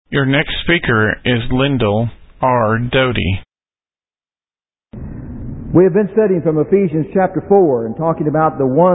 Your next speaker is Lyndall R. Doty. We have been studying from Ephesians chapter 4 and talking about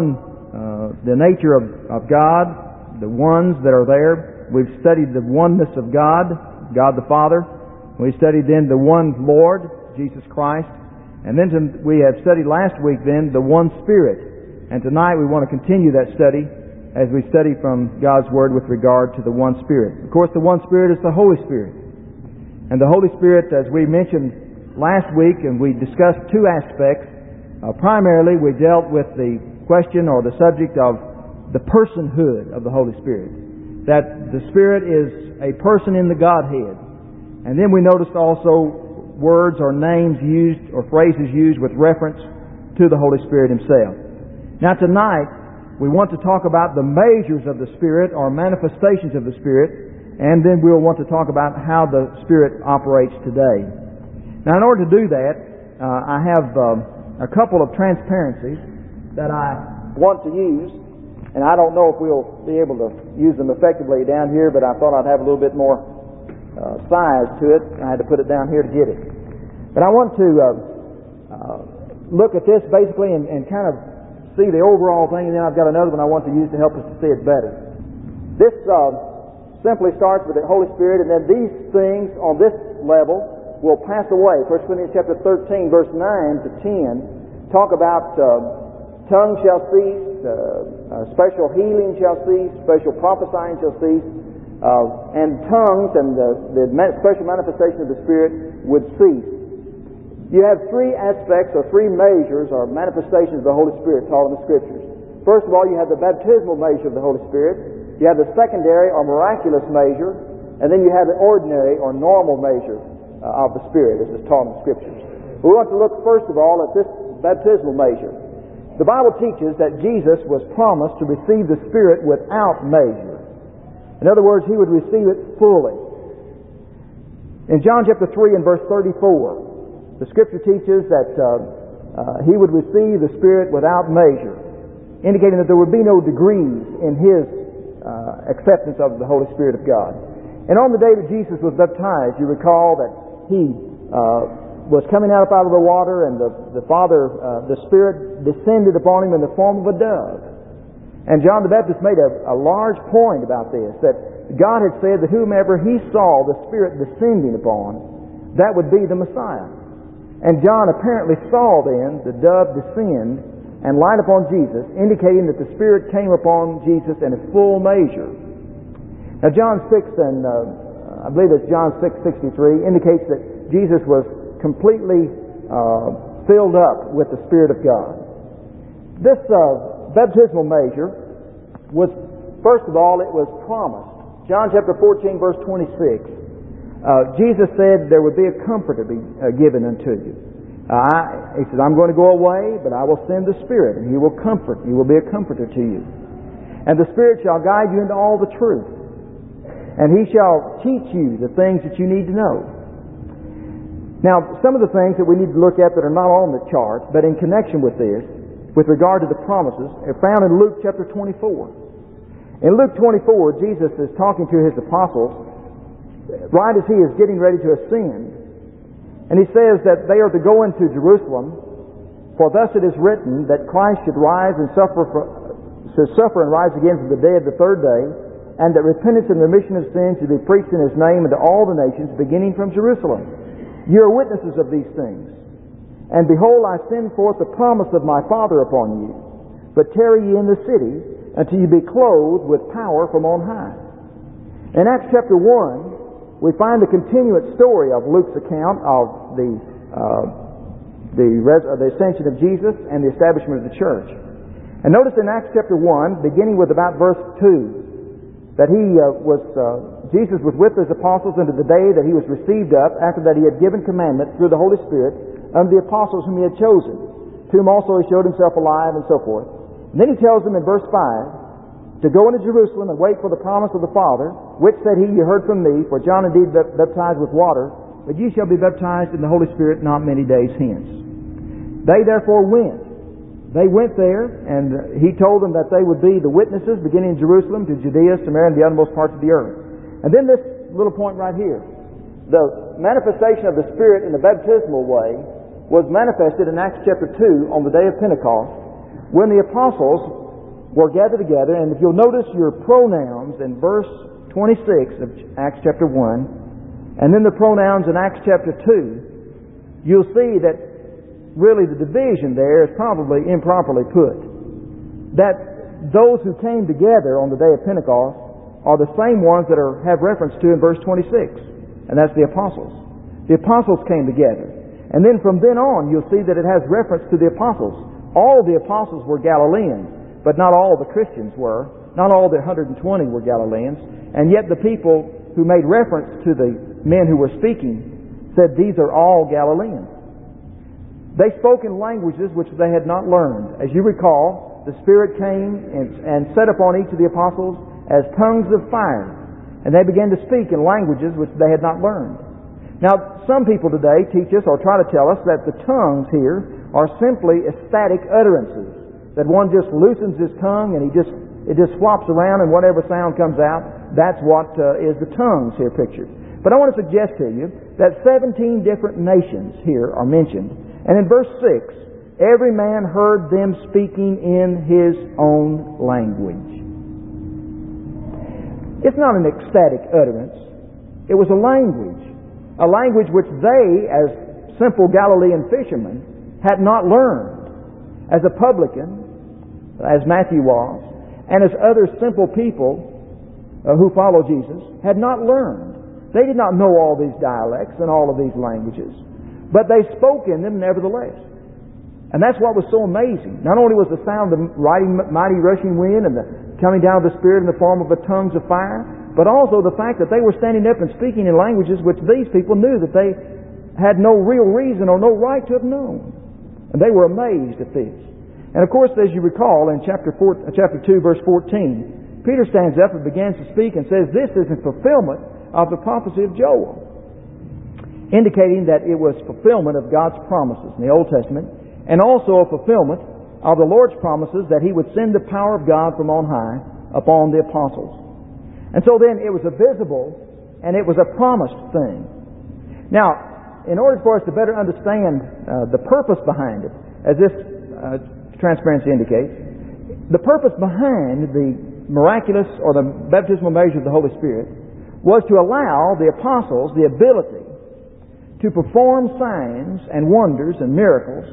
the nature of God, the ones that are there. We've studied the oneness of God, God the Father. We studied then the one Lord, Jesus Christ. And then we have studied last week then the one Spirit. And tonight we want to continue that study as we study from God's Word with regard to the one Spirit. Of course, the one Spirit is the Holy Spirit. And the Holy Spirit, as we mentioned last week, and we discussed two aspects. Primarily, we dealt with the question or the subject of the personhood of the Holy Spirit. That the Spirit is a person in the Godhead. And then we noticed also words or names used or phrases used with reference to the Holy Spirit Himself. Now tonight, we want to talk about the measures of the Spirit or manifestations of the Spirit, and then we'll want to talk about how the Spirit operates today. Now, in order to do that, I have a couple of transparencies that I want to use, and I don't know if we'll be able to use them effectively down here, but I thought I'd have a little bit more size to it. I had to put it down here to get it. But I want to look at this basically and kind of see the overall thing, and then I've got another one I want to use to help us to see it better. This simply starts with the Holy Spirit, and then these things on this level will pass away. 1 Corinthians chapter 13, verse 9 to 10 talk about tongues shall cease, special healing shall cease, special prophesying shall cease, and tongues and the special manifestation of the Spirit would cease. You have three aspects or three measures or manifestations of the Holy Spirit taught in the Scriptures. First of all, you have the baptismal measure of the Holy Spirit. You have the secondary or miraculous measure, and then you have the ordinary or normal measure of the Spirit, as is taught in the Scriptures. We want to look first of all at this baptismal measure. The Bible teaches that Jesus was promised to receive the Spirit without measure. In other words, He would receive it fully. In John chapter 3 and verse 34, the Scripture teaches that He would receive the Spirit without measure, indicating that there would be no degrees in His acceptance of the Holy Spirit of God. And on the day that Jesus was baptized, you recall that He was coming out of the water, and the Spirit descended upon Him in the form of a dove. And John the Baptist made a large point about this, that God had said that whomever He saw the Spirit descending upon, that would be the Messiah. And John apparently saw then the dove descend and light upon Jesus, indicating that the Spirit came upon Jesus in a full measure. Now John 6 and I believe it's John 6:63 indicates that Jesus was completely filled up with the Spirit of God. This baptismal measure was, first of all, it was promised. John chapter 14 verse 26. Jesus said there would be a comforter given unto you. He said, I'm going to go away, but I will send the Spirit, and He will comfort. He will be a comforter to you. And the Spirit shall guide you into all the truth. And He shall teach you the things that you need to know. Now, some of the things that we need to look at that are not on the chart, but in connection with this, with regard to the promises, are found in Luke chapter 24. In Luke 24, Jesus is talking to His apostles right as He is getting ready to ascend. And He says that they are to go into Jerusalem, for thus it is written that Christ should suffer and rise again from the dead the third day, and that repentance and remission of sins should be preached in His name unto all the nations, beginning from Jerusalem. You are witnesses of these things. And behold, I send forth the promise of my Father upon you. But tarry ye in the city, until you be clothed with power from on high. In Acts chapter 1, we find the continuous story of Luke's account of the ascension of Jesus and the establishment of the church. And notice in Acts chapter 1, beginning with about verse 2, that Jesus was with His apostles unto the day that He was received up, after that He had given commandment through the Holy Spirit unto the apostles whom He had chosen, to whom also He showed Himself alive, and so forth. And then He tells them in verse 5 to go into Jerusalem and wait for the promise of the Father, which said He, you heard from me, for John indeed baptized with water, but ye shall be baptized in the Holy Spirit not many days hence. They therefore went. They went there, and He told them that they would be the witnesses, beginning in Jerusalem, to Judea, Samaria, and the uttermost parts of the earth. And then this little point right here. The manifestation of the Spirit in the baptismal way was manifested in Acts chapter 2 on the day of Pentecost when the apostles were gathered together. And if you'll notice your pronouns in verse 26 of Acts chapter 1 and then the pronouns in Acts chapter 2, you'll see that really the division there is probably improperly put. That those who came together on the day of Pentecost are the same ones that have reference to in verse 26, and that's the apostles. The apostles came together. And then from then on, you'll see that it has reference to the apostles. All the apostles were Galileans, but not all the Christians were. Not all the 120 were Galileans. And yet the people who made reference to the men who were speaking said these are all Galileans. They spoke in languages which they had not learned. As you recall, the Spirit came and set upon each of the apostles as tongues of fire. And they began to speak in languages which they had not learned. Now, some people today teach us or try to tell us that the tongues here are simply ecstatic utterances. That one just loosens his tongue and it just flops around and whatever sound comes out, that's what is the tongues here pictured. But I want to suggest to you that 17 different nations here are mentioned. And in verse 6, every man heard them speaking in his own language. It's not an ecstatic utterance. It was a language which they, as simple Galilean fishermen, had not learned. As a publican, as Matthew was, and as other simple people who follow Jesus, had not learned. They did not know all these dialects and all of these languages, but they spoke in them nevertheless. And that's what was so amazing. Not only was the sound of the mighty rushing wind and the coming down of the Spirit in the form of the tongues of fire, but also the fact that they were standing up and speaking in languages which these people knew that they had no real reason or no right to have known. And they were amazed at this. And of course, as you recall, in chapter 2, verse 14, Peter stands up and begins to speak and says, this is a fulfillment of the prophecy of Joel, indicating that it was fulfillment of God's promises in the Old Testament, and also a fulfillment of the Lord's promises that He would send the power of God from on high upon the apostles. And so then it was a visible and it was a promised thing. Now, in order for us to better understand the purpose behind it, as this transparency indicates, the purpose behind the miraculous or the baptismal measure of the Holy Spirit was to allow the apostles the ability to perform signs and wonders and miracles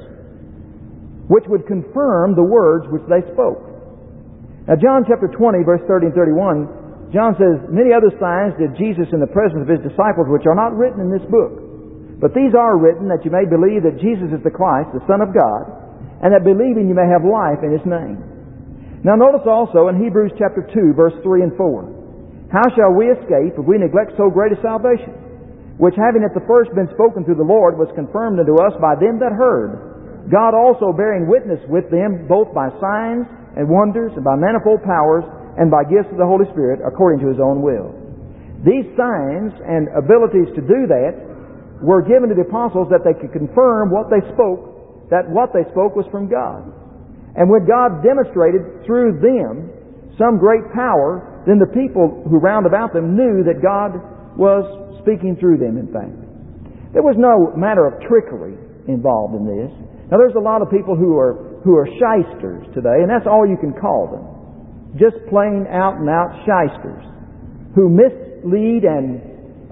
which would confirm the words which they spoke. Now, John chapter 20, verse 30 and 31, John says, many other signs did Jesus in the presence of His disciples, which are not written in this book. But these are written that you may believe that Jesus is the Christ, the Son of God, and that believing you may have life in His name. Now notice also in Hebrews chapter 2, verse 3 and 4, how shall we escape if we neglect so great a salvation, which having at the first been spoken through the Lord, was confirmed unto us by them that heard, God also bearing witness with them both by signs and wonders and by manifold powers and by gifts of the Holy Spirit according to His own will. These signs and abilities to do that were given to the apostles that they could confirm what they spoke, that what they spoke was from God. And when God demonstrated through them some great power, then the people who round about them knew that God was speaking through them, in fact. There was no matter of trickery involved in this. Now, there's a lot of people who are shysters today, and that's all you can call them. Just plain out-and-out shysters who mislead and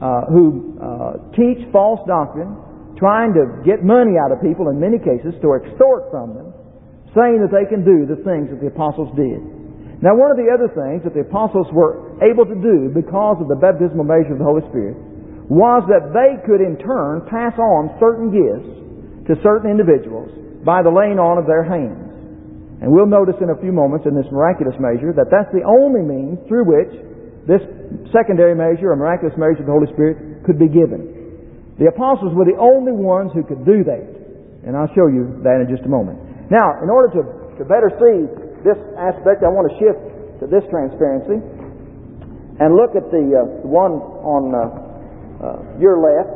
who teach false doctrine, trying to get money out of people in many cases to extort from them, saying that they can do the things that the apostles did. Now, one of the other things that the apostles were able to do because of the baptismal measure of the Holy Spirit was that they could in turn pass on certain gifts to certain individuals by the laying on of their hands. And we'll notice in a few moments in this miraculous measure that that's the only means through which this secondary measure, or miraculous measure of the Holy Spirit, could be given. The apostles were the only ones who could do that. And I'll show you that in just a moment. Now, in order to better see this aspect, I want to shift to this transparency and look at the one on your left.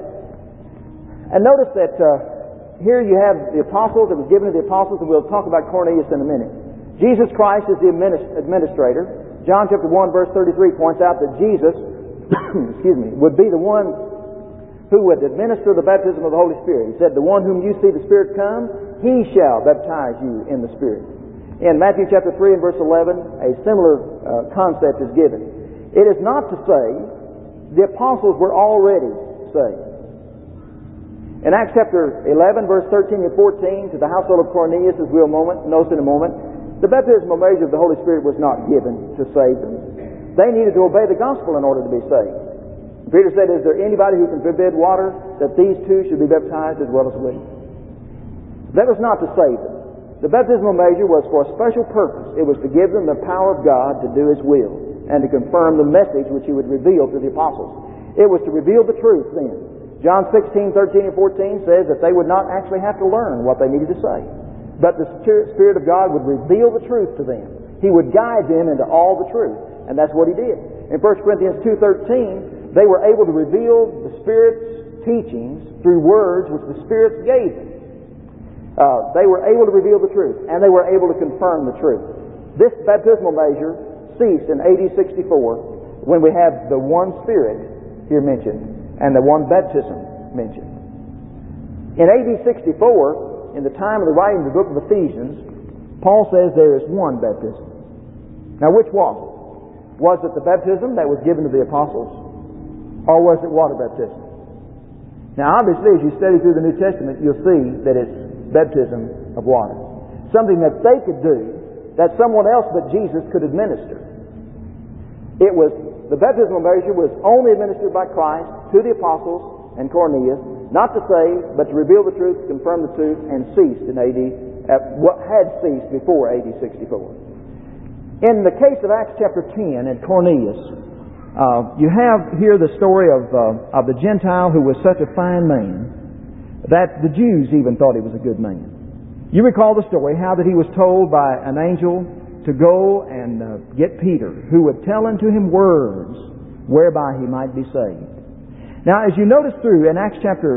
And notice that here you have the apostles. It was given to the apostles, and we'll talk about Cornelius in a minute. Jesus Christ is the administrator. John chapter 1, verse 33 points out that Jesus excuse me, would be the one who would administer the baptism of the Holy Spirit. He said, the one whom you see the Spirit come, He shall baptize you in the Spirit. In Matthew chapter 3 and verse 11, a similar concept is given. It is not to say the apostles were already saved. In Acts chapter 11, verse 13 and 14, to the household of Cornelius, as we'll notice in a moment, the baptismal measure of the Holy Spirit was not given to save them. They needed to obey the gospel in order to be saved. Peter said, is there anybody who can forbid water that these two should be baptized as well as we? That was not to save them. The baptismal measure was for a special purpose. It was to give them the power of God to do His will and to confirm the message which He would reveal to the apostles. It was to reveal the truth then. John 16, 13, and 14 says that they would not actually have to learn what they needed to say, but the Spirit of God would reveal the truth to them. He would guide them into all the truth, and that's what He did. In 1 Corinthians 2:13, they were able to reveal the Spirit's teachings through words which the Spirit gave them. They were able to reveal the truth, and they were able to confirm the truth. This baptismal measure ceased in AD 64 when we have the one Spirit here mentioned and the one baptism mentioned. In AD 64, in the time of the writing of the book of Ephesians, Paul says there is one baptism. Now which was it? Was it the baptism that was given to the apostles, or was it water baptism? Now obviously as you study through the New Testament, you'll see that it's baptism of water. Something that they could do that someone else but Jesus could administer. The baptismal measure was only administered by Christ to the apostles and Cornelius, not to save, but to reveal the truth, to confirm the truth, and ceased in what had ceased before AD 64. In the case of Acts chapter 10 and Cornelius, you have here the story of the Gentile who was such a fine man that the Jews even thought he was a good man. You recall the story, how that he was told by an angel to go and get Peter, who would tell unto him words whereby he might be saved. Now, as you notice through in Acts chapter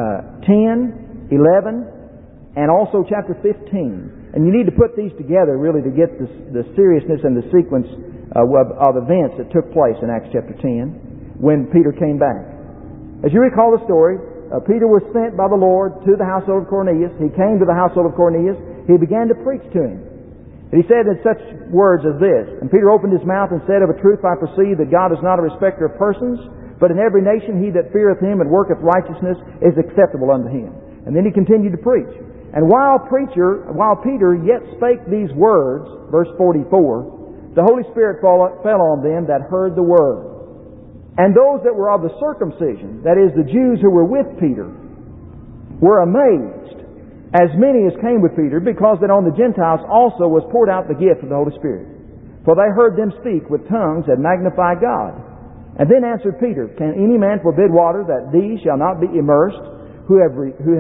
10, 11, and also chapter 15, and you need to put these together really to get the seriousness and the sequence of events that took place in Acts chapter 10 when Peter came back. As you recall the story, Peter was sent by the Lord to the household of Cornelius. He came to the household of Cornelius. He began to preach to him. And he said in such words as this, and Peter opened his mouth and said, of a truth I perceive that God is not a respecter of persons, but in every nation he that feareth him and worketh righteousness is acceptable unto him. And then he continued to preach. And while Peter yet spake these words, verse 44, the Holy Spirit fell on them that heard the word. And those that were of the circumcision, that is, the Jews who were with Peter, were amazed, as many as came with Peter, because that on the Gentiles also was poured out the gift of the Holy Spirit. For they heard them speak with tongues and magnify God. And then answered Peter, can any man forbid water that these shall not be immersed, who have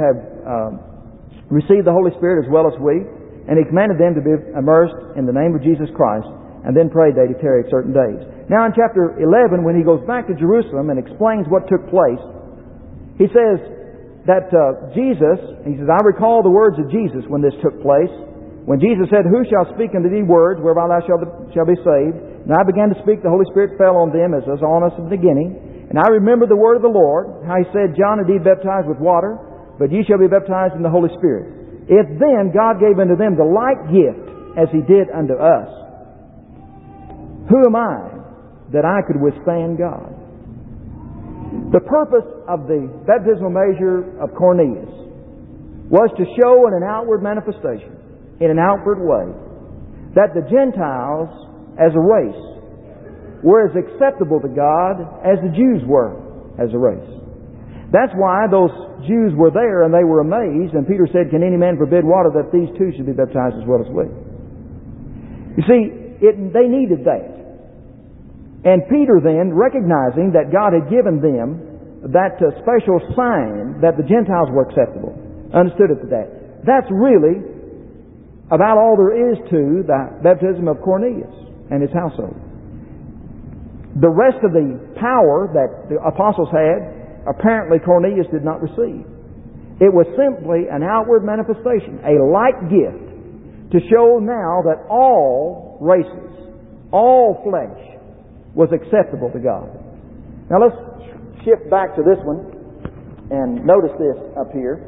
received the Holy Spirit as well as we? And he commanded them to be immersed in the name of Jesus Christ, and then prayed they to tarry certain days. Now in chapter 11, when he goes back to Jerusalem and explains what took place, he says that he says, I recall the words of Jesus when this took place, when Jesus said, who shall speak unto thee words whereby thou shalt be saved? And I began to speak, the Holy Spirit fell on them as was on us at the beginning. And I remember the word of the Lord, how he said, John indeed baptized with water, but ye shall be baptized in the Holy Spirit. If then God gave unto them the like gift as He did unto us, who am I that I could withstand God? The purpose of the baptismal measure of Cornelius was to show in an outward manifestation, in an outward way, that the Gentiles as a race were as acceptable to God as the Jews were as a race. That's why those Jews were there and they were amazed, and Peter said, can any man forbid water that these two should be baptized as well as we? You see, they needed that. And Peter then, recognizing that God had given them that special sign that the Gentiles were acceptable, understood it to that. That's really about all there is to the baptism of Cornelius and his household. The rest of the power that the apostles had, apparently Cornelius did not receive. It was simply an outward manifestation, a like gift, to show now that all races, all flesh, was acceptable to God. Now let's shift back to this one and notice this up here.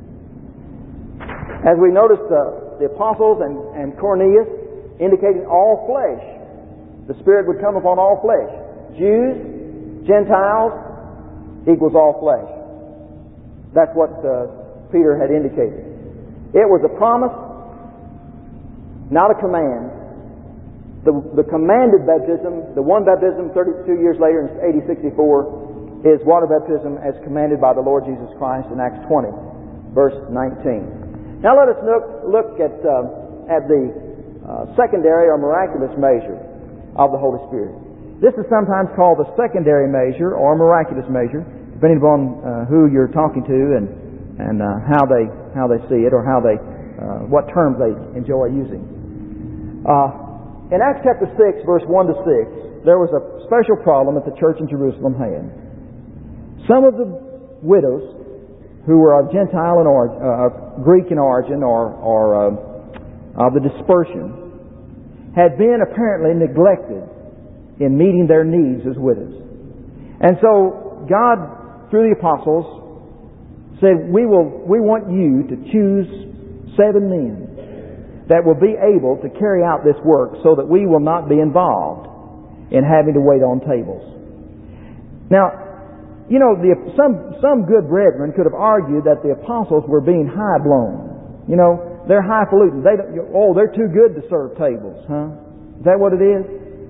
As we notice the apostles and Cornelius indicating all flesh, the Spirit would come upon all flesh. Jews, Gentiles, equals all flesh. That's what Peter had indicated. It was a promise, not a command. The commanded baptism, the one baptism 32 years later in AD 64, is water baptism as commanded by the Lord Jesus Christ in Acts 20, verse 19. Now let us look at the secondary or miraculous measure of the Holy Spirit. This is sometimes called the secondary measure or miraculous measure, depending upon who you're talking to and how they see it or what terms they enjoy using. In Acts chapter 6, verse 1 to 6, there was a special problem that the church in Jerusalem had. Some of the widows who were of Gentile in origin, Greek in origin, or of the dispersion, had been apparently neglected in meeting their needs as widows. And so God, through the apostles, said, we want you to choose 7 men that will be able to carry out this work so that we will not be involved in having to wait on tables. Now, you know, some good brethren could have argued that the apostles were being high-blown. You know, they're highfalutin. They're too good to serve tables, huh? Is that what it is?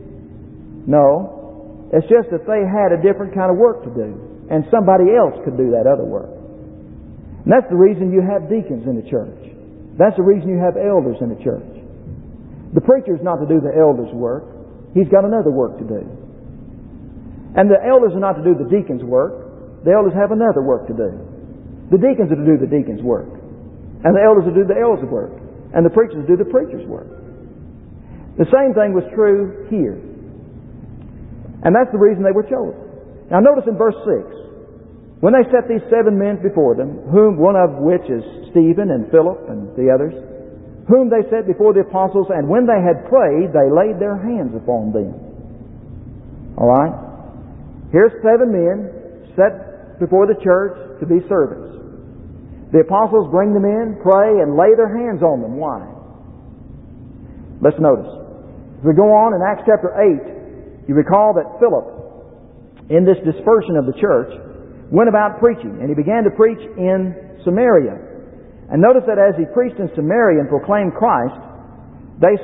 No. It's just that they had a different kind of work to do, and somebody else could do that other work. And that's the reason you have deacons in the church. That's the reason you have elders in the church. The preacher's not to do the elder's work. He's got another work to do. And the elders are not to do the deacon's work. The elders have another work to do. The deacons are to do the deacon's work. And the elders are to do the elder's work. And the preachers do the preacher's work. The same thing was true here. And that's the reason they were chosen. Now notice in verse 6, when they set these 7 men before them, whom one of which is Stephen and Philip and the others, whom they set before the apostles, and when they had prayed, they laid their hands upon them. All right? Here's 7 men set before the church to be servants. The apostles bring them in, pray, and lay their hands on them. Why? Let's notice. As we go on in Acts chapter 8, you recall that Philip, in this dispersion of the church, went about preaching, and he began to preach in Samaria. And notice that as he preached in Samaria and proclaimed Christ, they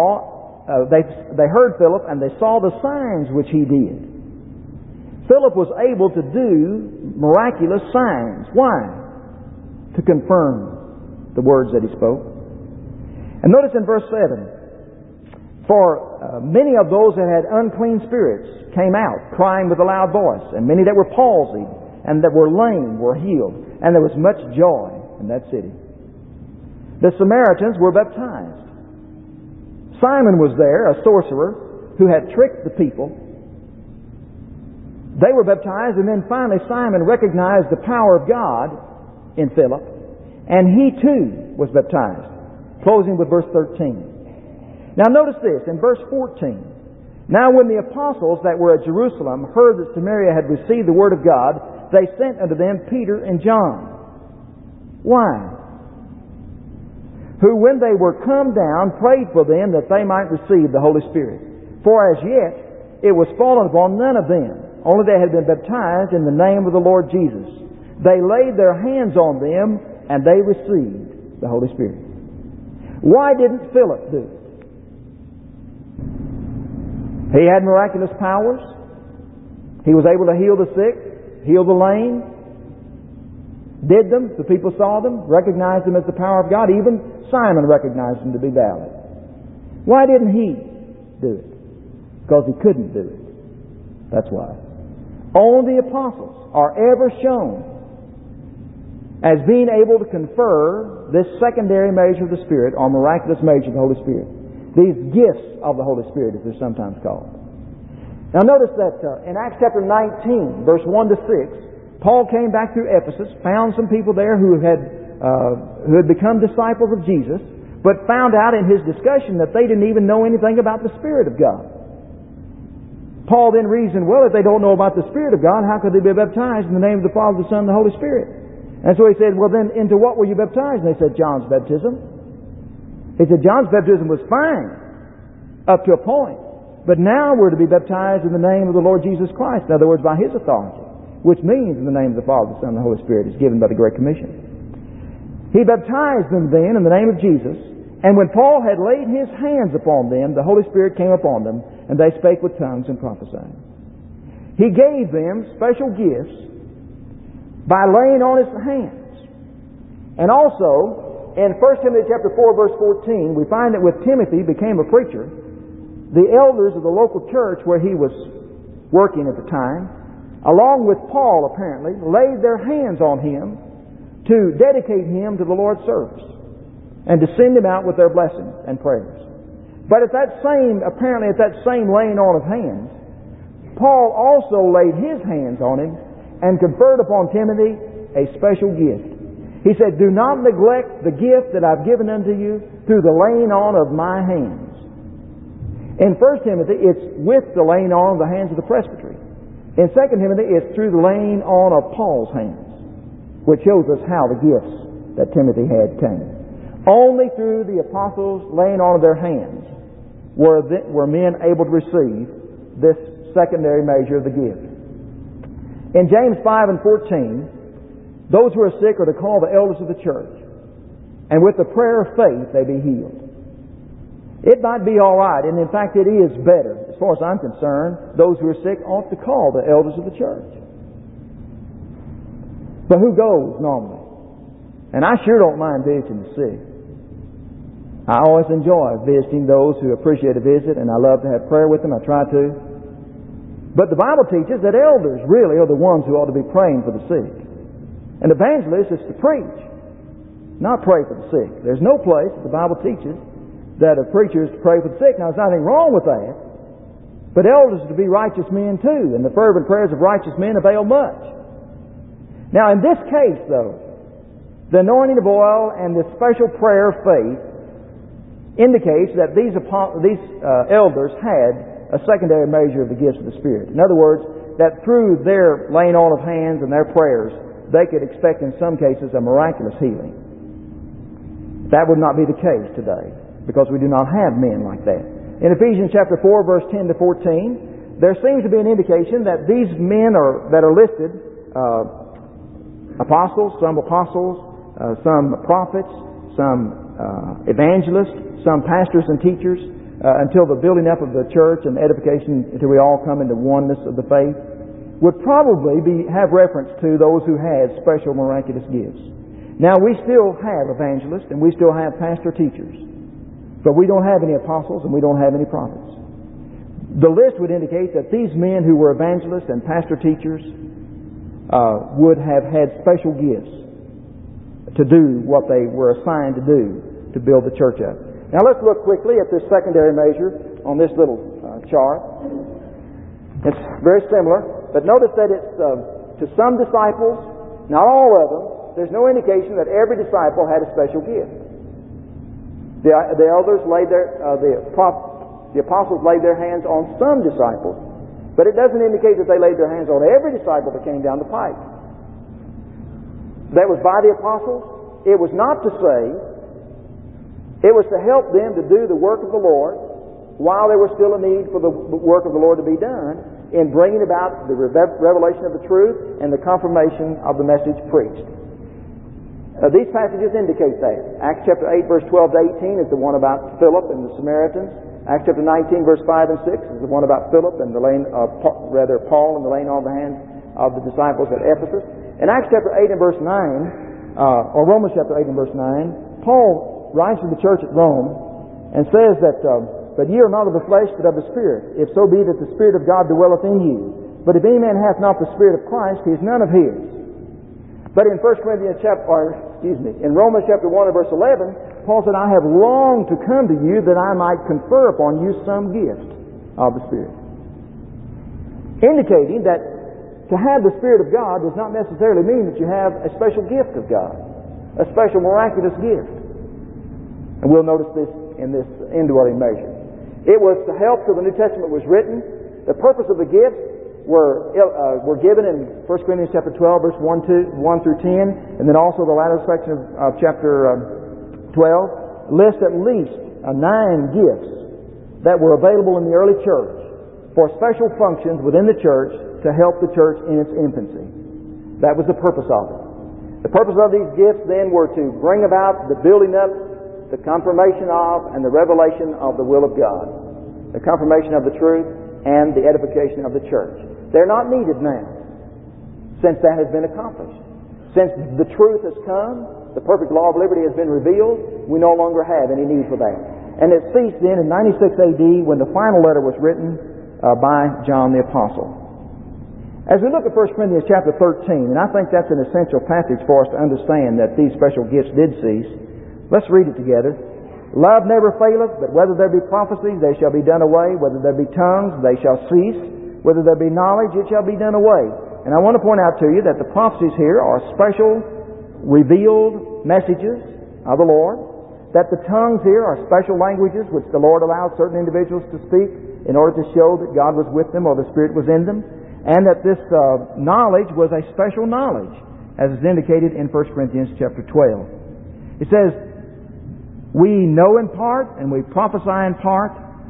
heard Philip, and they saw the signs which he did. Philip was able to do miraculous signs. Why? To confirm the words that he spoke. And notice in verse 7, for many of those that had unclean spirits came out, crying with a loud voice, and many that were palsied and that were lame were healed, and there was much joy in that city. The Samaritans were baptized. Simon was there, a sorcerer, who had tricked the people. They were baptized, and then finally Simon recognized the power of God in Philip, and he too was baptized. Closing with verse 13. Now notice this, in verse 14. Now when the apostles that were at Jerusalem heard that Samaria had received the word of God, they sent unto them Peter and John. Why? Who, when they were come down, prayed for them that they might receive the Holy Spirit. For as yet it was fallen upon none of them, only they had been baptized in the name of the Lord Jesus. They laid their hands on them, and they received the Holy Spirit. Why didn't Philip do it? He had miraculous powers. He was able to heal the sick, heal the lame, did them. The people saw them, recognized them as the power of God. Even Simon recognized them to be valid. Why didn't he do it? Because he couldn't do it. That's why. Only the apostles are ever shown as being able to confer this secondary measure of the Spirit or miraculous measure of the Holy Spirit. These gifts of the Holy Spirit, as they're sometimes called. Now notice that in Acts chapter 19, verse 1 to 6, Paul came back through Ephesus, found some people there who had become disciples of Jesus, but found out in his discussion that they didn't even know anything about the Spirit of God. Paul then reasoned, well, if they don't know about the Spirit of God, how could they be baptized in the name of the Father, the Son, and the Holy Spirit? And so he said, well, then into what were you baptized? And they said, John's baptism. He said, John's baptism was fine up to a point. But now we're to be baptized in the name of the Lord Jesus Christ. In other words, by His authority, which means in the name of the Father, the Son, and the Holy Spirit, is given by the Great Commission. He baptized them then in the name of Jesus, and when Paul had laid his hands upon them, the Holy Spirit came upon them, and they spake with tongues and prophesied. He gave them special gifts by laying on His hands. And also, in 1 Timothy chapter 4, verse 14, we find that when Timothy became a preacher, the elders of the local church where he was working at the time, along with Paul apparently, laid their hands on him to dedicate him to the Lord's service and to send him out with their blessings and prayers. But apparently at that same laying on of hands, Paul also laid his hands on him and conferred upon Timothy a special gift. He said, do not neglect the gift that I've given unto you through the laying on of my hands. In 1 Timothy, it's with the laying on of the hands of the presbytery. In 2 Timothy, it's through the laying on of Paul's hands, which shows us how the gifts that Timothy had came. Only through the apostles' laying on of their hands were men able to receive this secondary measure of the gift. In James 5 and 14, those who are sick are to call the elders of the church, and with the prayer of faith they be healed. It might be all right, and in fact it is better. As far as I'm concerned, those who are sick ought to call the elders of the church. But who goes normally? And I sure don't mind visiting the sick. I always enjoy visiting those who appreciate a visit, and I love to have prayer with them. I try to. But the Bible teaches that elders really are the ones who ought to be praying for the sick. An evangelist is to preach, not pray for the sick. There's no place that the Bible teaches that a preacher is to pray for the sick. Now, there's nothing wrong with that. But elders are to be righteous men too, and the fervent prayers of righteous men avail much. Now, in this case, though, the anointing of oil and the special prayer of faith indicates that these elders had a secondary measure of the gifts of the Spirit. In other words, that through their laying on of hands and their prayers, they could expect in some cases a miraculous healing. That would not be the case today, because we do not have men like that. In Ephesians chapter 4, verse 10 to 14, there seems to be an indication that these men that are listed, apostles, some prophets, some evangelists, some pastors and teachers, until the building up of the church and edification until we all come into oneness of the faith, would probably have reference to those who had special miraculous gifts. Now, we still have evangelists and we still have pastor teachers, but we don't have any apostles and we don't have any prophets. The list would indicate that these men who were evangelists and pastor teachers would have had special gifts to do what they were assigned to do to build the church up. Now let's look quickly at this secondary measure on this little chart. It's very similar, but notice that it's to some disciples, not all of them. There's no indication that every disciple had a special gift. The elders laid the apostles laid their hands on some disciples, but it doesn't indicate that they laid their hands on every disciple that came down the pipe. That was by the apostles. It was not to save. It was to help them to do the work of the Lord while there was still a need for the work of the Lord to be done in bringing about the revelation of the truth and the confirmation of the message preached. These passages indicate that. Acts chapter 8, verse 12 to 18 is the one about Philip and the Samaritans. Acts chapter 19, verse 5 and 6 is the one about Philip and Paul and the laying on the hands of the disciples at Ephesus. In Acts chapter 8 and verse 9, or Romans chapter 8 and verse 9, Paul writes to the church at Rome and says that, but ye are not of the flesh, but of the Spirit, if so be that the Spirit of God dwelleth in you. But if any man hath not the Spirit of Christ, he is none of his. But in in Romans chapter 1 and verse 11, Paul said, I have longed to come to you that I might confer upon you some gift of the Spirit. Indicating that to have the Spirit of God does not necessarily mean that you have a special gift of God, a special miraculous gift. And we'll notice this in this indwelling measure. It was to help till the New Testament was written, The purpose of the gifts were given in 1 Corinthians chapter 12, verse 1 through 10, and then also the latter section of chapter 12 lists at least 9 gifts that were available in the early church for special functions within the church to help the church in its infancy. That was the purpose of it. The purpose of these gifts then were to bring about the building up, the confirmation of, and the revelation of the will of God, the confirmation of the truth, and the edification of the church. They're not needed now, since that has been accomplished. Since the truth has come, the perfect law of liberty has been revealed, we no longer have any need for that. And it ceased then in 96 AD when the final letter was written by John the Apostle. As we look at 1 Corinthians chapter 13, and I think that's an essential passage for us to understand that these special gifts did cease, let's read it together. Love never faileth, but whether there be prophecies, they shall be done away. Whether there be tongues, they shall cease. Whether there be knowledge, it shall be done away. And I want to point out to you that the prophecies here are special, revealed messages of the Lord. That the tongues here are special languages which the Lord allowed certain individuals to speak in order to show that God was with them or the Spirit was in them. And that this knowledge was a special knowledge, as is indicated in 1 Corinthians chapter 12. It says, we know in part and we prophesy in part,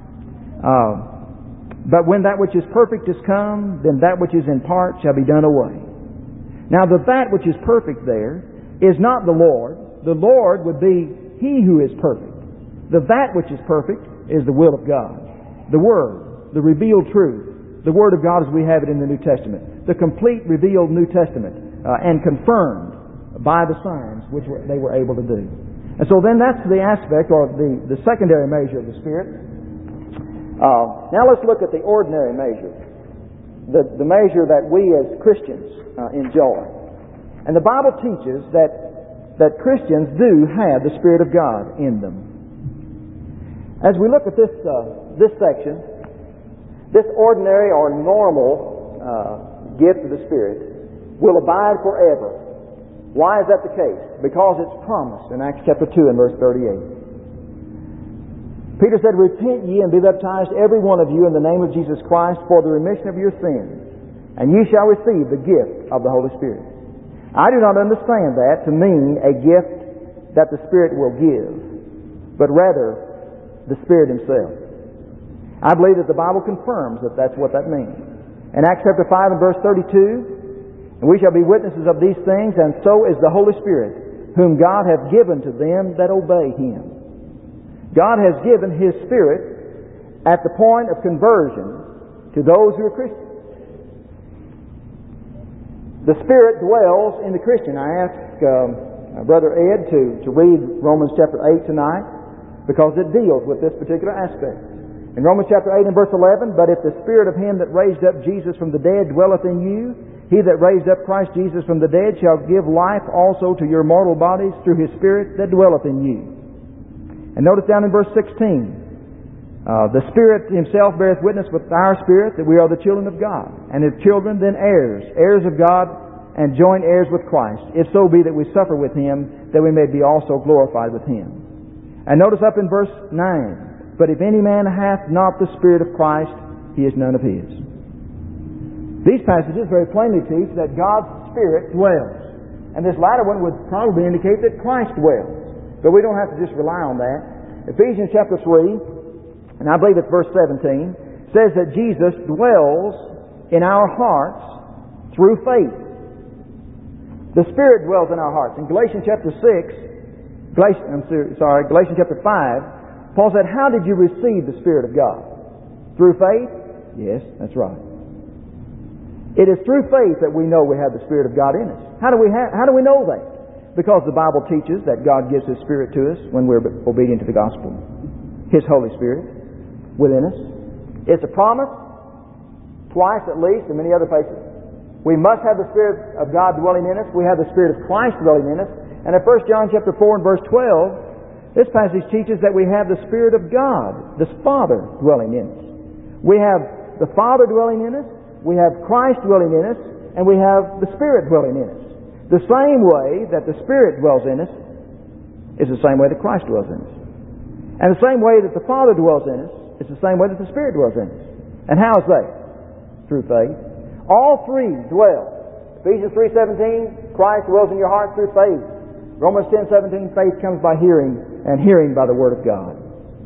but when that which is perfect is come, then that which is in part shall be done away. Now that which is perfect there is not the Lord. The Lord would be He who is perfect. That which is perfect is the will of God, the Word, the revealed truth. The Word of God as we have it in the New Testament. The complete revealed New Testament and confirmed by the signs which they were able to do. And so then that's the aspect or the secondary measure of the Spirit. Now let's look at the ordinary measure. The measure that we as Christians enjoy. And the Bible teaches that Christians do have the Spirit of God in them. As we look at this section, this ordinary or normal gift of the Spirit will abide forever. Why is that the case? Because it's promised in Acts chapter 2 and verse 38. Peter said, repent ye and be baptized every one of you in the name of Jesus Christ for the remission of your sins, and ye shall receive the gift of the Holy Spirit. I do not understand that to mean a gift that the Spirit will give, but rather the Spirit Himself. I believe that the Bible confirms that that's what that means. In Acts chapter 5 and verse 32, and we shall be witnesses of these things, and so is the Holy Spirit, whom God hath given to them that obey Him. God has given His Spirit at the point of conversion to those who are Christians. The Spirit dwells in the Christian. I asked Brother Ed to read Romans chapter 8 tonight because it deals with this particular aspect. In Romans chapter 8 and verse 11, but if the Spirit of Him that raised up Jesus from the dead dwelleth in you, He that raised up Christ Jesus from the dead shall give life also to your mortal bodies through His Spirit that dwelleth in you. And notice down in verse 16, the Spirit Himself beareth witness with our spirit that we are the children of God. And if children, then heirs, heirs of God, and joint heirs with Christ, if so be that we suffer with Him, that we may be also glorified with Him. And notice up in verse 9, but if any man hath not the Spirit of Christ, he is none of His. These passages very plainly teach that God's Spirit dwells. And this latter one would probably indicate that Christ dwells. But we don't have to just rely on that. Ephesians chapter 3, and I believe it's verse 17, says that Jesus dwells in our hearts through faith. The Spirit dwells in our hearts. In Galatians chapter 5, Paul said, how did you receive the Spirit of God? Through faith? Yes, that's right. It is through faith that we know we have the Spirit of God in us. How do we know that? Because the Bible teaches that God gives His Spirit to us when we're obedient to the gospel. His Holy Spirit within us. It's a promise, twice at least, in many other places. We must have the Spirit of God dwelling in us. We have the Spirit of Christ dwelling in us. And in 1 John chapter 4 and verse 12, this passage teaches that we have the Spirit of God, the Father, dwelling in us. We have the Father dwelling in us, we have Christ dwelling in us, and we have the Spirit dwelling in us. The same way that the Spirit dwells in us is the same way that Christ dwells in us. And the same way that the Father dwells in us is the same way that the Spirit dwells in us. And how is that? through faith. All three dwell. Ephesians 3:17, Christ dwells in your heart through faith. Romans 10:17, faith comes by hearing, and hearing by the Word of God.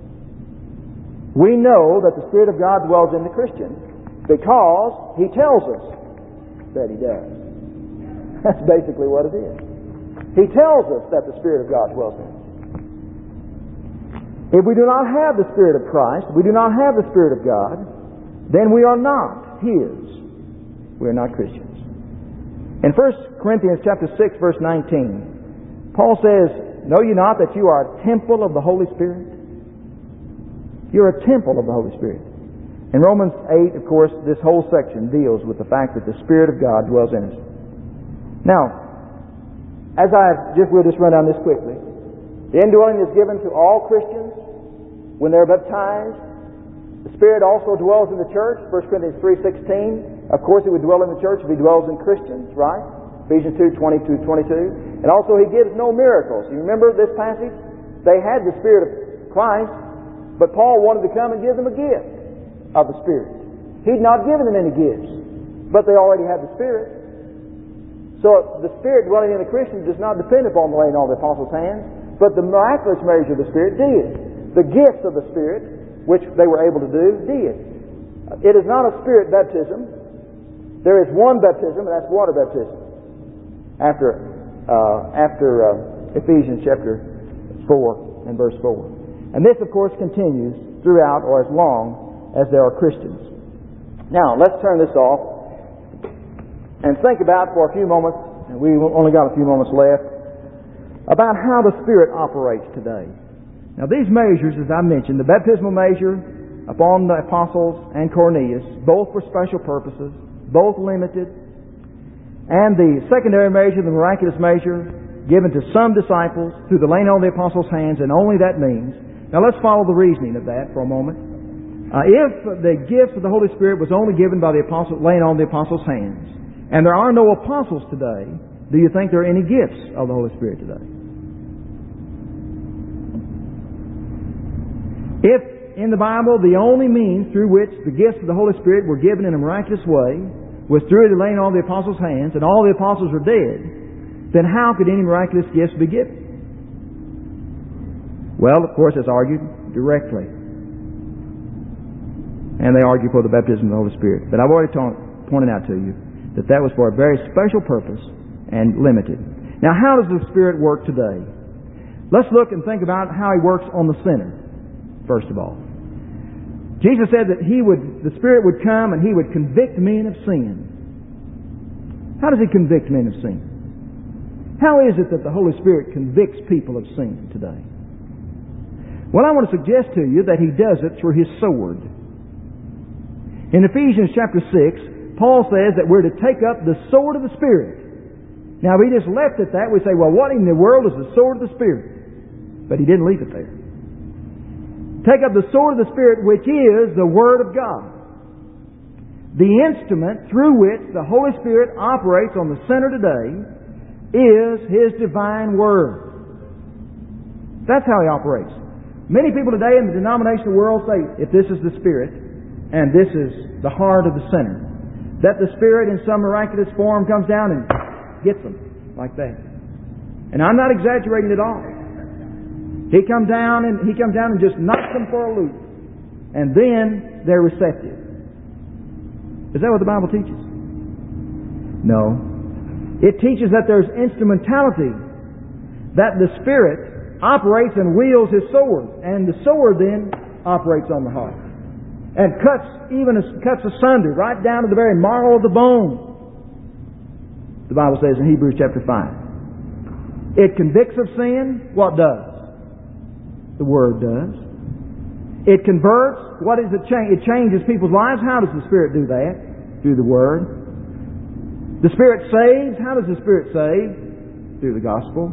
We know that the Spirit of God dwells in the Christian because He tells us that He does. That's basically what it is. He tells us that the Spirit of God dwells in us. If we do not have the Spirit of Christ, we do not have the Spirit of God, then we are not His. We are not Christians. In 1 Corinthians chapter 6, verse 19, Paul says, "Know ye not that you are a temple of the Holy Spirit?" You're a temple of the Holy Spirit. In Romans 8, of course, this whole section deals with the fact that the Spirit of God dwells in us. Now, we'll just run down this quickly. The indwelling is given to all Christians when they're baptized. The Spirit also dwells in the church. 1 Corinthians 3:16. Of course, He would dwell in the church if He dwells in Christians, right? Ephesians 2:20-22. And also He gives no miracles. You remember this passage? They had the Spirit of Christ, but Paul wanted to come and give them a gift of the Spirit. He'd not given them any gifts, but they already had the Spirit. So the Spirit dwelling in the Christian does not depend upon the laying on of the apostles' hands, but the miraculous measure of the Spirit did. The gifts of the Spirit, which they were able to do, did. It is not a Spirit baptism. There is one baptism, and that's water baptism. After Ephesians chapter 4 and verse 4. And this, of course, continues throughout or as long as there are Christians. Now, let's turn this off and think about for a few moments, and we've only got a few moments left, about how the Spirit operates today. Now, these measures, as I mentioned, the baptismal measure upon the apostles and Cornelius, both for special purposes, both limited, and the secondary measure, the miraculous measure, given to some disciples through the laying on of the apostles' hands, and only that means. Now, let's follow the reasoning of that for a moment. If the gift of the Holy Spirit was only given by the apostles, laying on the apostles' hands, and there are no apostles today, do you think there are any gifts of the Holy Spirit today? If in the Bible the only means through which the gifts of the Holy Spirit were given in a miraculous way was through the laying on of the apostles' hands, and all the apostles are dead, then how could any miraculous gifts be given? Well, of course, it's argued directly. And they argue for the baptism of the Holy Spirit. But I've already pointed out to you that that was for a very special purpose and limited. Now, how does the Spirit work today? Let's look and think about how He works on the sinner, first of all. Jesus said that the Spirit would come and He would convict men of sin. How does He convict men of sin? How is it that the Holy Spirit convicts people of sin today? Well, I want to suggest to you that He does it through His sword. In Ephesians chapter 6, Paul says that we're to take up the sword of the Spirit. Now, if he just left it that, we say, well, what in the world is the sword of the Spirit? But he didn't leave it there. Take up the sword of the Spirit, which is the Word of God. The instrument through which the Holy Spirit operates on the sinner today is His divine Word. That's how He operates. Many people today in the denominational world say, if this is the Spirit, and this is the heart of the sinner, that the Spirit in some miraculous form comes down and gets them like that. And I'm not exaggerating at all. He comes down and just knocks them for a loop. And then they're receptive. Is that what the Bible teaches? No. It teaches that there's instrumentality, that the Spirit operates and wields His sword, and the sword then operates on the heart and cuts asunder right down to the very marrow of the bone. The Bible says in Hebrews chapter 5. It convicts of sin. What does? The Word does. It converts. What does it change? It changes people's lives. How does the Spirit do that? Through the Word. The Spirit saves. How does the Spirit save? Through the Gospel.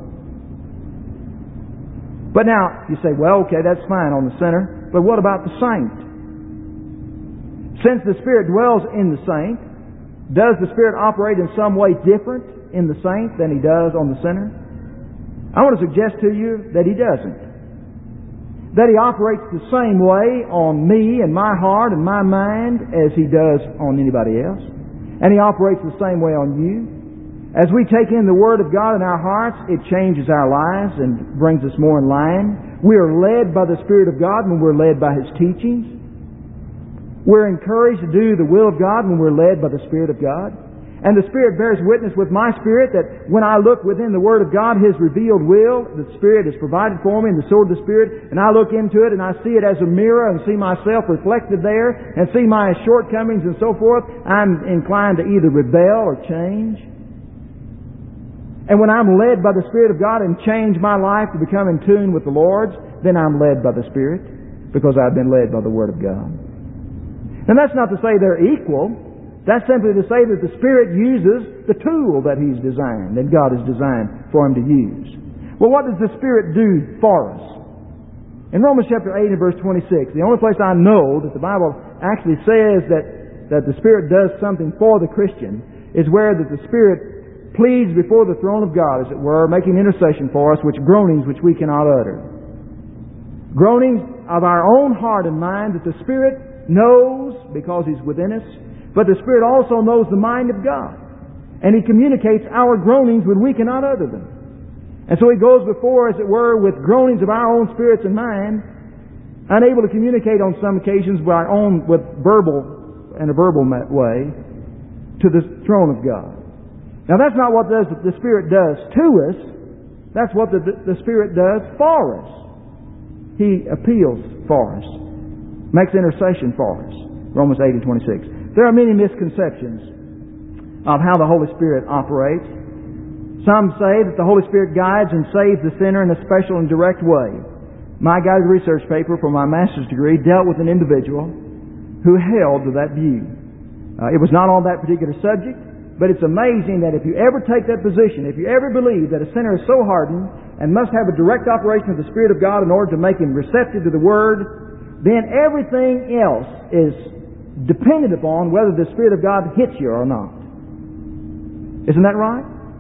But now, you say, well, okay, that's fine on the sinner. But what about the saint? Since the Spirit dwells in the saint, does the Spirit operate in some way different in the saint than He does on the sinner? I want to suggest to you that He doesn't. that He operates the same way on me and my heart and my mind as He does on anybody else. And He operates the same way on you. As we take in the Word of God in our hearts, it changes our lives and brings us more in line. We are led by the Spirit of God when we're led by His teachings. We're encouraged to do the will of God when we're led by the Spirit of God. And the Spirit bears witness with my spirit that when I look within the Word of God, His revealed will, the Spirit is provided for me in the sword of the Spirit, and I look into it and I see it as a mirror and see myself reflected there and see my shortcomings and so forth, I'm inclined to either rebel or change. And when I'm led by the Spirit of God and change my life to become in tune with the Lord's, then I'm led by the Spirit because I've been led by the Word of God. And that's not to say they're equal. That's simply to say that the Spirit uses the tool that He's designed, that God has designed for Him to use. Well, what does the Spirit do for us? In Romans chapter 8 and verse 26, the only place I know that the Bible actually says that the Spirit does something for the Christian is where that the Spirit pleads before the throne of God, as it were, making intercession for us, groanings which we cannot utter. Groanings of our own heart and mind that the Spirit knows because He's within us. But the Spirit also knows the mind of God. And He communicates our groanings when we cannot utter them. And so He goes before, as it were, with groanings of our own spirits and mind, unable to communicate on some occasions with a verbal way, to the throne of God. Now that's not what the Spirit does to us. That's what the Spirit does for us. He appeals for us. Makes intercession for us. Romans 8 and 26. There are many misconceptions of how the Holy Spirit operates. Some say that the Holy Spirit guides and saves the sinner in a special and direct way. My guided research paper for my master's degree dealt with an individual who held to that view. It was not on that particular subject, but it's amazing that if you ever take that position, if you ever believe that a sinner is so hardened and must have a direct operation of the Spirit of God in order to make him receptive to the Word, then everything else is dependent upon whether the Spirit of God hits you or not. Isn't that right?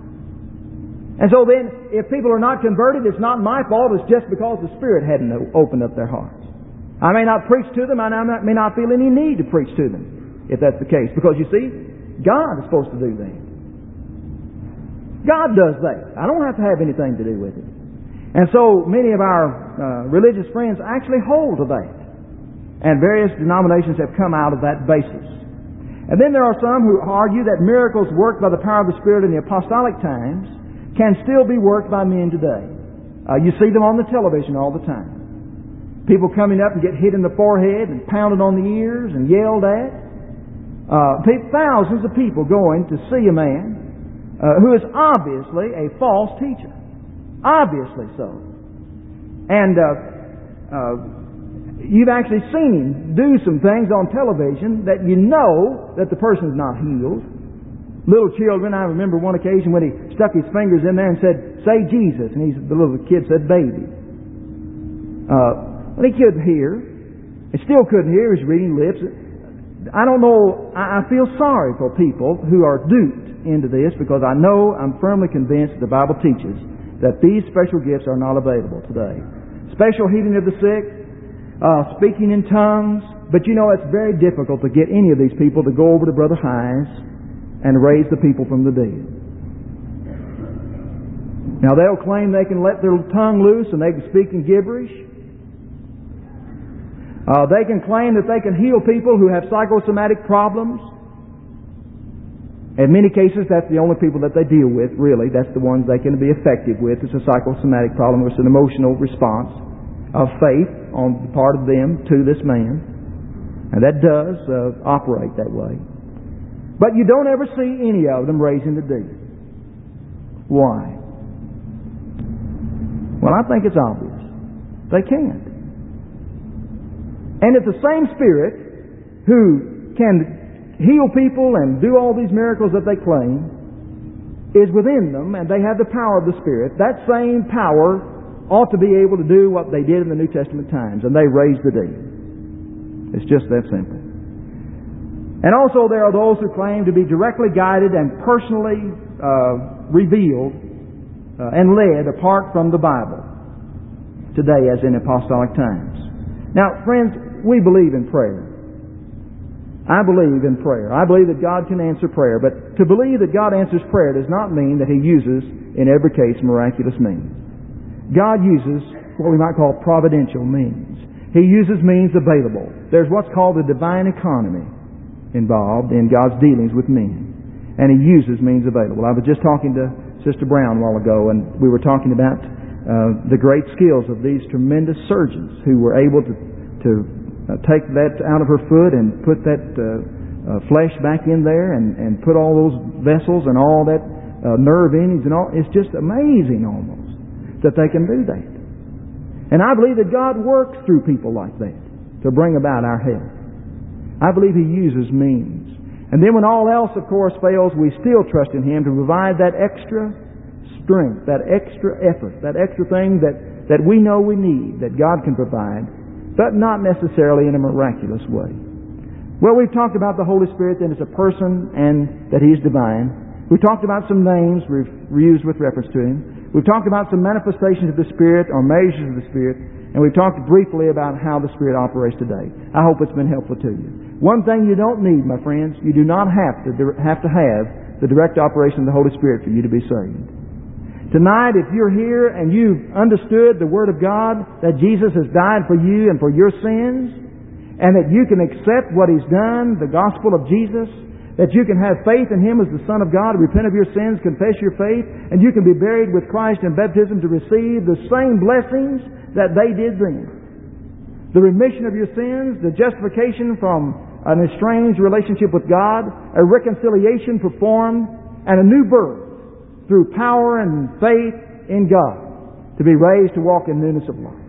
And so then, if people are not converted, it's not my fault. It's just because the Spirit hadn't opened up their hearts. I may not preach to them, and I may not feel any need to preach to them, if that's the case. Because you see, God is supposed to do that. God does that. I don't have to have anything to do with it. And so many of our religious friends actually hold to that. And various denominations have come out of that basis. And then there are some who argue that miracles worked by the power of the Spirit in the apostolic times can still be worked by men today. You see them on the television all the time. People coming up and get hit in the forehead and pounded on the ears and yelled at. Thousands of people going to see a man who is obviously a false teacher. Obviously so. And you've actually seen him do some things on television that you know that the person's not healed. Little children, I remember one occasion when he stuck his fingers in there and said, "Say Jesus," and the little kid said, "Baby." Well, he couldn't hear. He still couldn't hear. He was reading lips. I don't know. I feel sorry for people who are duped into this because I'm firmly convinced that the Bible teaches that these special gifts are not available today. Special healing of the sick, speaking in tongues. But you know, it's very difficult to get any of these people to go over to Brother Hines and raise the people from the dead. Now they'll claim they can let their tongue loose and they can speak in gibberish. They can claim that they can heal people who have psychosomatic problems. In many cases, that's the only people that they deal with, really. That's the ones they can be effective with. It's a psychosomatic problem. It's an emotional response of faith on the part of them to this man. And that does operate that way. But you don't ever see any of them raising the dead. Why? Well, I think it's obvious. They can't. And if the same Spirit who can heal people and do all these miracles that they claim is within them, and they have the power of the Spirit, that same power ought to be able to do what they did in the New Testament times, and they raised the dead. It's just that simple. And also there are those who claim to be directly guided and personally revealed and led apart from the Bible. today as in apostolic times. Now, friends, we believe in prayer. I believe in prayer. I believe that God can answer prayer, but to believe that God answers prayer does not mean that He uses, in every case, miraculous means. God uses what we might call providential means. He uses means available. There's what's called the divine economy involved in God's dealings with men. And He uses means available. I was just talking to Sister Brown a while ago, and we were talking about the great skills of these tremendous surgeons who were able to take that out of her foot and put that flesh back in there and put all those vessels and all that nerve endings and all. It's just amazing almost that they can do that. And I believe that God works through people like that to bring about our health. I believe He uses means. And then when all else, of course, fails, we still trust in Him to provide that extra strength, that extra effort, that extra thing that we know we need, that God can provide, but not necessarily in a miraculous way. Well, we've talked about the Holy Spirit, that it's a person and that He's divine. We've talked about some names we've used with reference to Him. We've talked about some manifestations of the Spirit or measures of the Spirit, and we've talked briefly about how the Spirit operates today. I hope it's been helpful to you. One thing you don't need, my friends, you do not have to have the direct operation of the Holy Spirit for you to be saved. Tonight, if you're here and you've understood the Word of God, that Jesus has died for you and for your sins, and that you can accept what He's done, the gospel of Jesus, that you can have faith in Him as the Son of God, repent of your sins, confess your faith, and you can be buried with Christ in baptism to receive the same blessings that they did then. The remission of your sins, the justification from an estranged relationship with God, a reconciliation performed, and a new birth through power and faith in God, to be raised to walk in newness of life.